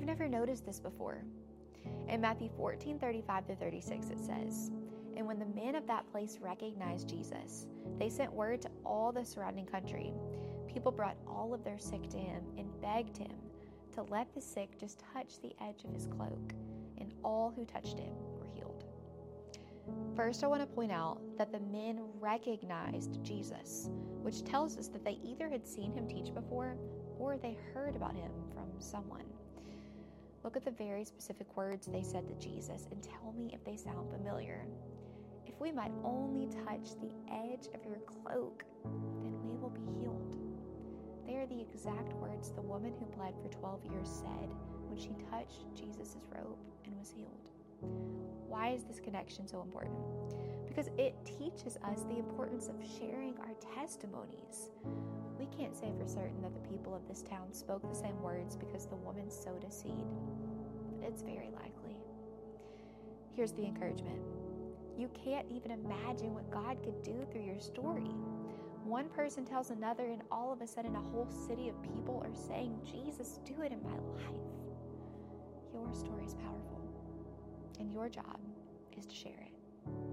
never noticed this before. In Matthew 14:35-36, it says, "And when the men of that place recognized Jesus, they sent word to all the surrounding country. People brought all of their sick to him and begged him to let the sick just touch the edge of his cloak, and all who touched him were healed." First, I want to point out that the men recognized Jesus, which tells us that they either had seen him teach before or they heard about him from someone. Look at the very specific words they said to Jesus and tell me if they sound familiar. "If we might only touch the edge of your cloak, then we will be healed." They are the exact words the woman who bled for 12 years said when she touched Jesus' robe and was healed. Why is this connection so important? Because it teaches us the importance of sharing our testimonies. We can't say for certain that the people of this town spoke the same words because the woman sowed a seed, but it's very likely. Here's the encouragement. You can't even imagine what God could do through your story. One person tells another, and all of a sudden a whole city of people are saying, "Jesus, do it in my life." Your story is powerful, and your job is to share it.